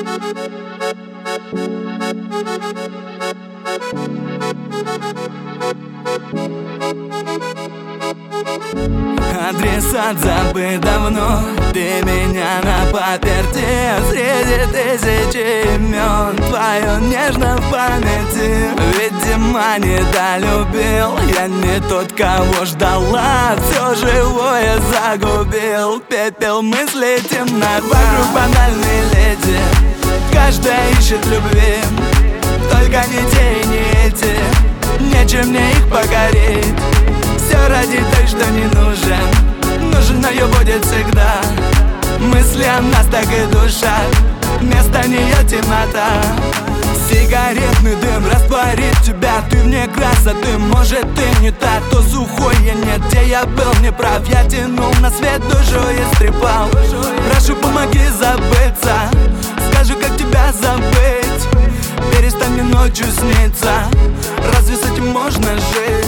Адресат забыт давно, ты меня на паперти. Среди тысячи имен твое нежно в памяти. Видимо, недолюбил, я не тот, кого ждала. Все живое загубил, пепел мысли, темнота. Вокруг банальные леди, каждая ищет любви. Только не те и не эти, нечем мне их покорить. Все ради той, что не нужен, нужен ее будет всегда. Мысли о нас так и душат, вместо нее темнота. Сигаретный дым растворит тебя, ты вне красоты. Может, ты не та, то сухой я нет. Где я был неправ, я тянул на свет душу и стрепал. Прошу, помоги забыться, скажу, как тебя забыть. Перестань мне ночью сниться, разве с этим можно жить?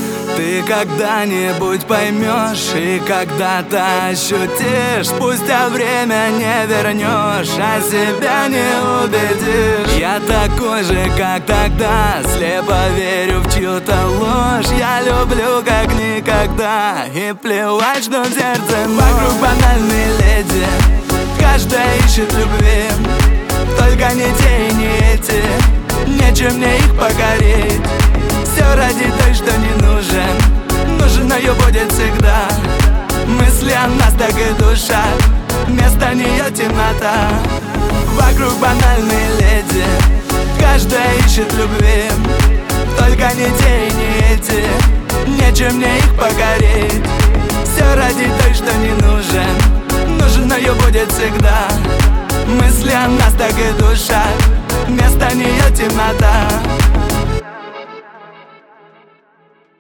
Ты когда-нибудь поймешь и когда-то ощутишь. Спустя время не вернешь, а себя не убедишь. Я такой же, как тогда, слепо верю в чью-то ложь. Я люблю как никогда, и плевать, что в сердце вокруг банальные леди. Каждая ищет любви, только не те и не эти, нечем мне их покорить. Все ради той, что не нужен, нужен ее будет всегда. Мысли о нас так и душат, вместо нее темнота. Вокруг банальные леди, каждая ищет любви, только не те и не эти, нечем мне их покорить. Все ради той, что не нужен, нужен ее будет всегда. Мысли о нас так и душат, вместо нее темнота.